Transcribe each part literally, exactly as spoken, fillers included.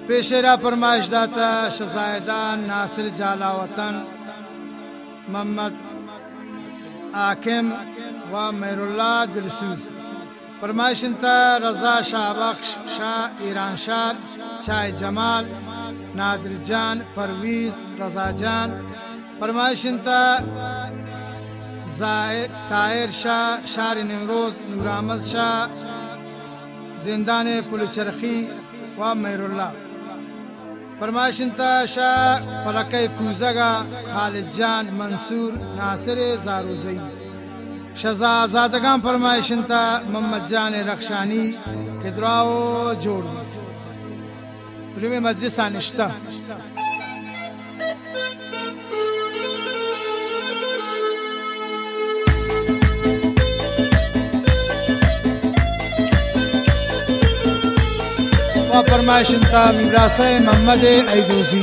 پیشرا فرمایش داتا شزایدان ناصر جالاوطن محمد حاکم و مهرالله دلسوز. فرمایش انتا رضا شاهبخش شاه ایرانشار چای جمال نادر جان پرویز رضا جان. فرمایش انتا طاهر شاه شار نمروز نور احمد شاه زندان پلچرخی و مهرالله. فرمایش انتا شاه پلکه کوزگا خالد جان منصور ناصر زاروزی. شهزادگان فرمایش انتا محمد جان رخشانی کدراو جوړ روی مجلس انشتا. و فرمایش انتا میراسه محمد ایدوزی.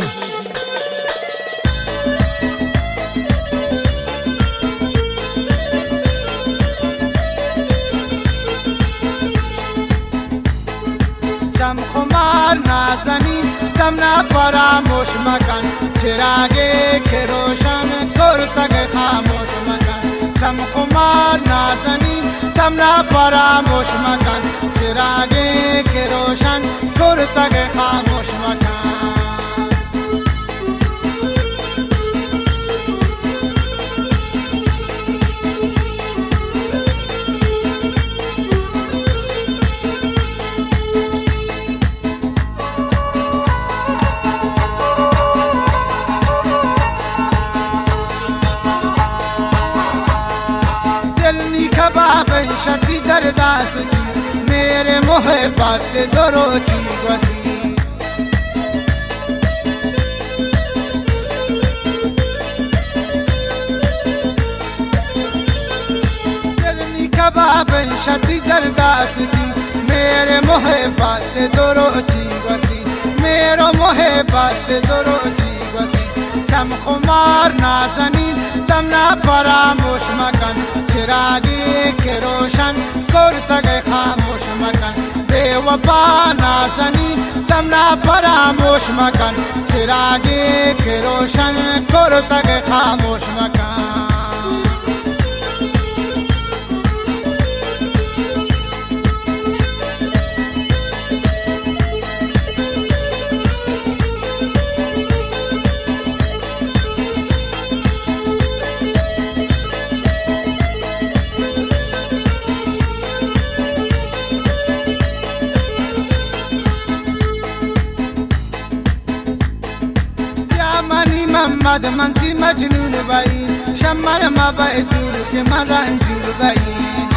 شم خمار نازنین دم نا فراموش مکن چراغی که روشن کر تک خاموش مکن. شم خمار نازنین دم نا فراموش مکن چراغی که روشن کر تک خاموش مکن. کباب شتی در داستی میرے محبت دروچی گسی. دلنی کباب شتی در داستی میرے محبت دروچی گسی میرا محبت دروچی گسی. شم خمار نازنین دم نا فراموش مکن چراغی که روشن کر تک خاموش مکن. بے وفا نازنین دم نا فراموش مکن چراغی که روشن کر تک خاموش مکن. محمد من تی مجنون بائی شمر ما بائی دور کے من رنجور بائی.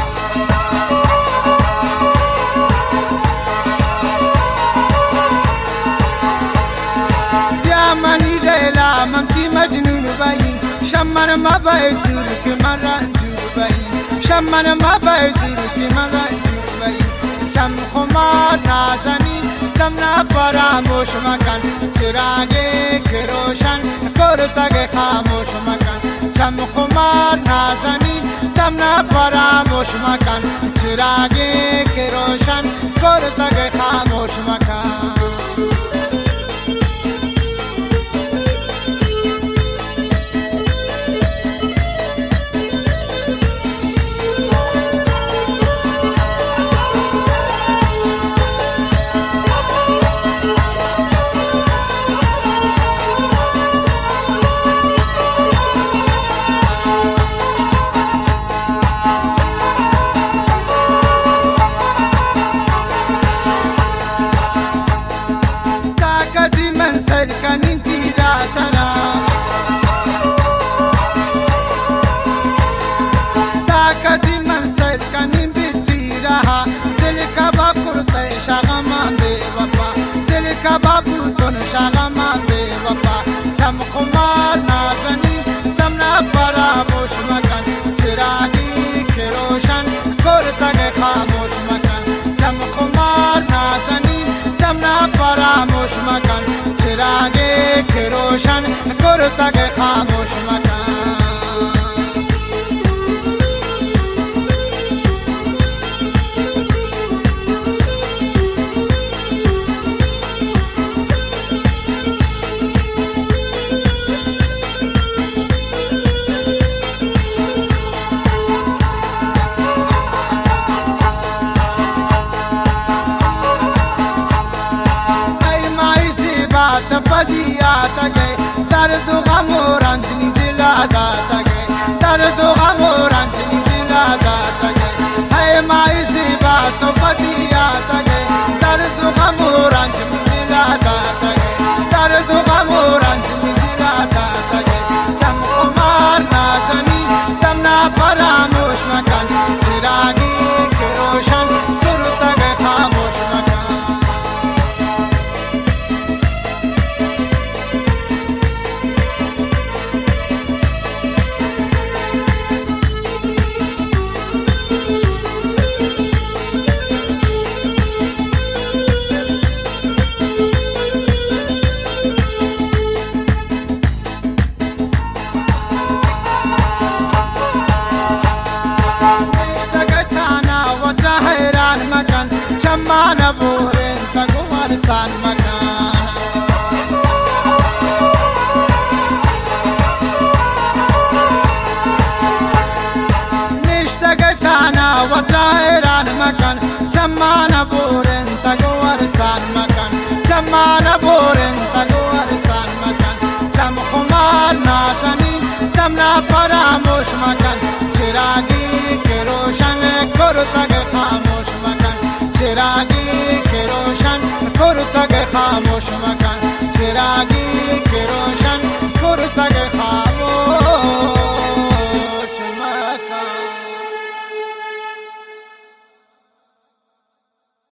یا منی لیلا من تی مجنون بائی شمر ما بائی دور کے من رنجور بائی شمر ما بائی دور کے من رنجور بائی. چم خمار نازنی دم نا فراموش مکن چراغی که روشن کر تک خاموش مکن. چم خمار نازنین دم نا فراموش مکن چراغی که روشن کر تک خاموش مکن. बाबू तुन शागा मांगे वफा. चम खुमार नाज़नी दम ना फरामोश मकन चिरागी के रोशन कर तक खामोश मकन. चम खुमार नाज़नी दम ना फरामोश मकन चिरागी के रोशन कर तक खामोश मकन. بدیات گه درد و غم و رنج نی دل دات گه درد و غم و رنج نی دل دات گه های مای زیبا تو بدیات گه درد و غم و رنج نی دل دات گه درد و غم و رنج نی دل دات گه چم خمار نازنی دم نا فراموش مکن چراغی که روشن دور تک خاموش مکن چما نبورن تگو ورسان مکان نشتگه تانا و تایران مکان چما نبورن تگو ورسان مکان چما نبورن تگو ورسان مکان چم خمار نازنین تم نا فراموش مکان چراغی که روشن کرو تگ